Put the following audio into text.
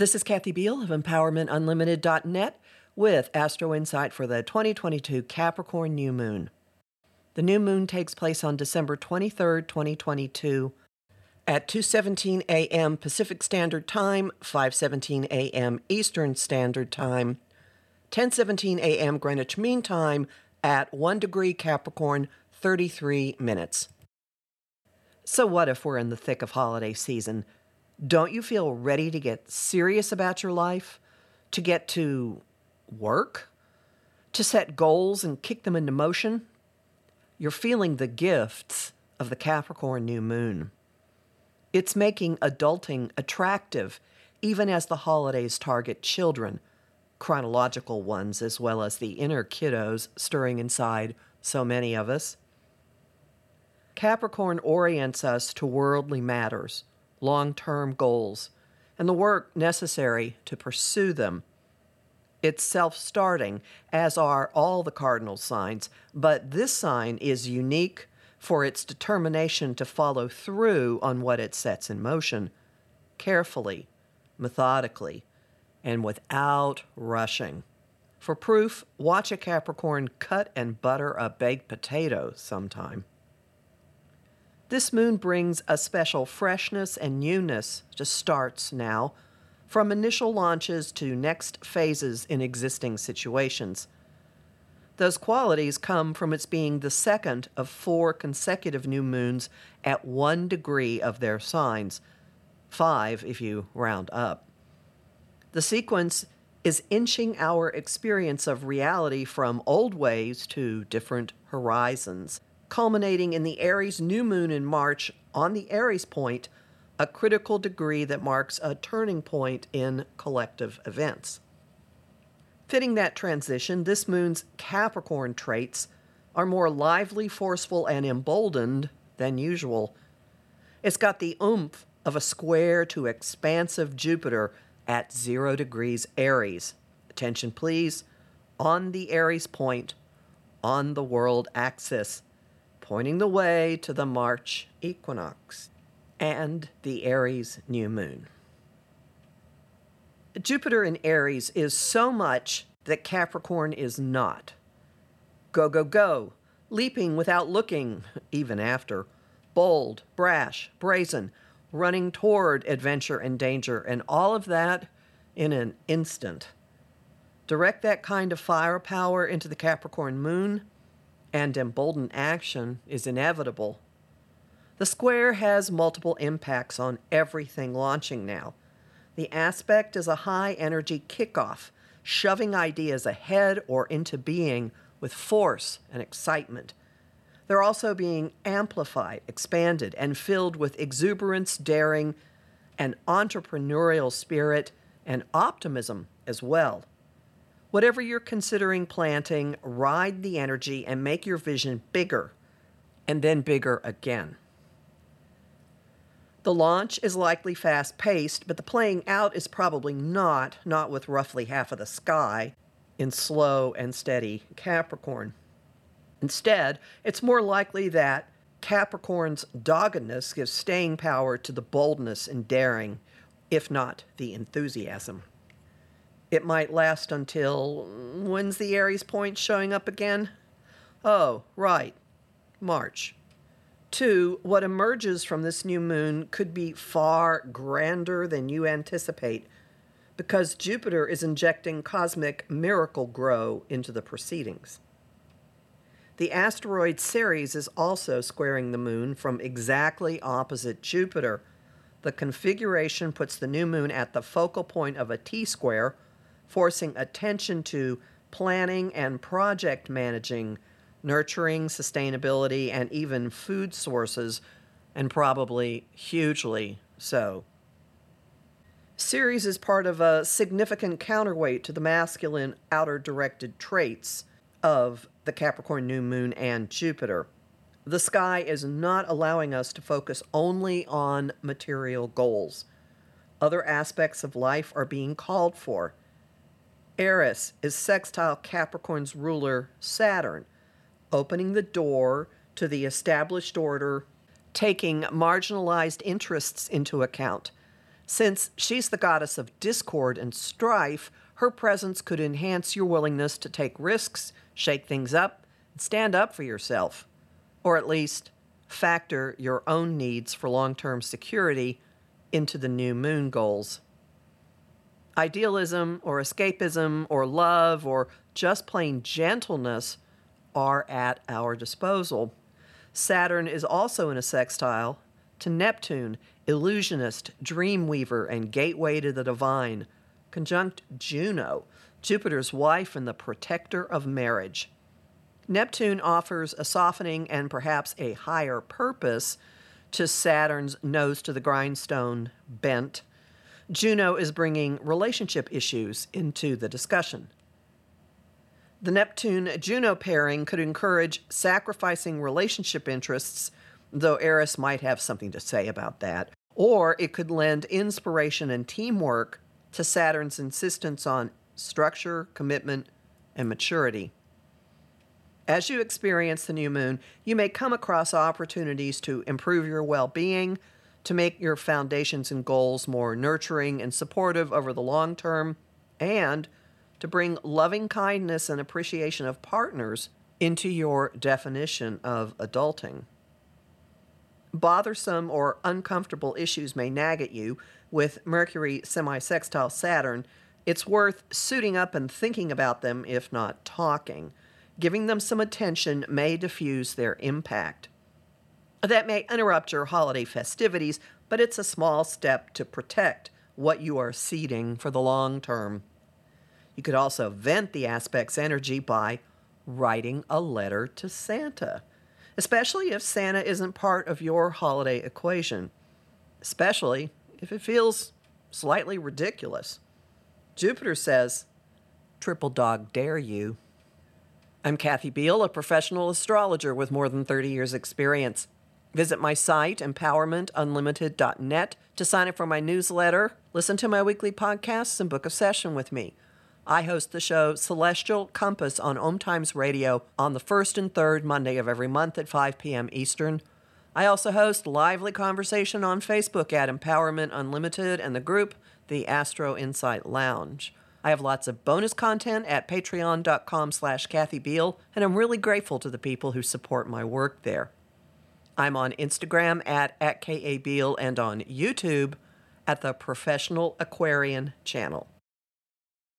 This is Kathy Beal of EmpowermentUnlimited.net with Astro Insight for the 2022 Capricorn New Moon. The new moon takes place on December 23rd, 2022 at 2:17 a.m. Pacific Standard Time, 5:17 a.m. Eastern Standard Time, 10:17 a.m. Greenwich Mean Time at 1 degree Capricorn, 33 minutes. So what if we're in the thick of holiday season? Don't you feel ready to get serious about your life? To get to work? To set goals and kick them into motion? You're feeling the gifts of the Capricorn new moon. It's making adulting attractive, even as the holidays target children, chronological ones as well as the inner kiddos stirring inside so many of us. Capricorn orients us to worldly matters, long-term goals, and the work necessary to pursue them. It's self-starting, as are all the cardinal signs, but this sign is unique for its determination to follow through on what it sets in motion, carefully, methodically, and without rushing. For proof, watch a Capricorn cut and butter a baked potato sometime. This moon brings a special freshness and newness to starts now, from initial launches to next phases in existing situations. Those qualities come from its being the second of 4 consecutive new moons at 1 degree of their signs, 5 if you round up. The sequence is inching our experience of reality from old ways to different horizons, culminating in the Aries new moon in March on the Aries point, a critical degree that marks a turning point in collective events. Fitting that transition, this moon's Capricorn traits are more lively, forceful, and emboldened than usual. It's got the oomph of a square to expansive Jupiter at 0 degrees Aries. Attention please, on the Aries point, on the world axis, pointing the way to the March equinox and the Aries new moon. Jupiter in Aries is so much that Capricorn is not. Go, go, go, leaping without looking, even after, bold, brash, brazen, running toward adventure and danger, and all of that in an instant. Direct that kind of firepower into the Capricorn moon, and emboldened action is inevitable. The square has multiple impacts on everything launching now. The aspect is a high-energy kickoff, shoving ideas ahead or into being with force and excitement. They're also being amplified, expanded, and filled with exuberance, daring, and entrepreneurial spirit, and optimism as well. Whatever you're considering planting, ride the energy and make your vision bigger, and then bigger again. The launch is likely fast-paced, but the playing out is probably not with roughly half of the sky, in slow and steady Capricorn. Instead, it's more likely that Capricorn's doggedness gives staying power to the boldness and daring, if not the enthusiasm. It might last until, when's the Aries point showing up again? Oh, right, March. 2, what emerges from this new moon could be far grander than you anticipate, because Jupiter is injecting cosmic miracle grow into the proceedings. The asteroid Ceres is also squaring the moon from exactly opposite Jupiter. The configuration puts the new moon at the focal point of a T-square, forcing attention to planning and project managing, nurturing sustainability, and even food sources, and probably hugely so. Ceres is part of a significant counterweight to the masculine outer-directed traits of the Capricorn new moon and Jupiter. The sky is not allowing us to focus only on material goals. Other aspects of life are being called for. Eris is sextile Capricorn's ruler, Saturn, opening the door to the established order, taking marginalized interests into account, Since she's the goddess of discord and strife, her presence could enhance your willingness to take risks, shake things up, and stand up for yourself. Or at least factor your own needs for long-term security into the new moon goals. Idealism or escapism or love or just plain gentleness are at our disposal. Saturn is also in a sextile to Neptune, illusionist, dreamweaver, and gateway to the divine, conjunct Juno, Jupiter's wife and the protector of marriage. Neptune offers a softening and perhaps a higher purpose to Saturn's nose to the grindstone bent. Juno is bringing relationship issues into the discussion. The Neptune-Juno pairing could encourage sacrificing relationship interests, though Eris might have something to say about that, or it could lend inspiration and teamwork to Saturn's insistence on structure, commitment, and maturity. As you experience the new moon, you may come across opportunities to improve your well-being, to make your foundations and goals more nurturing and supportive over the long term, and to bring loving kindness and appreciation of partners into your definition of adulting. Bothersome or uncomfortable issues may nag at you. With Mercury semi-sextile Saturn, it's worth suiting up and thinking about them, if not talking. Giving them some attention may diffuse their impact. That may interrupt your holiday festivities, but it's a small step to protect what you are seeding for the long term. You could also vent the aspect's energy by writing a letter to Santa, especially if Santa isn't part of your holiday equation, especially if it feels slightly ridiculous. Jupiter says, "Triple dog dare you." I'm Kathy Beal, a professional astrologer with more than 30 years' experience. Visit my site, empowermentunlimited.net, to sign up for my newsletter, listen to my weekly podcasts, and book a session with me. I host the show Celestial Compass on Om Times Radio on the first and third Monday of every month at 5 p.m. Eastern. I also host lively conversation on Facebook at Empowerment Unlimited and the group, the Astro Insight Lounge. I have lots of bonus content at patreon.com/Kathy Beal, and I'm really grateful to the people who support my work there. I'm on Instagram at @KABeal and on YouTube at the Professional Aquarian channel.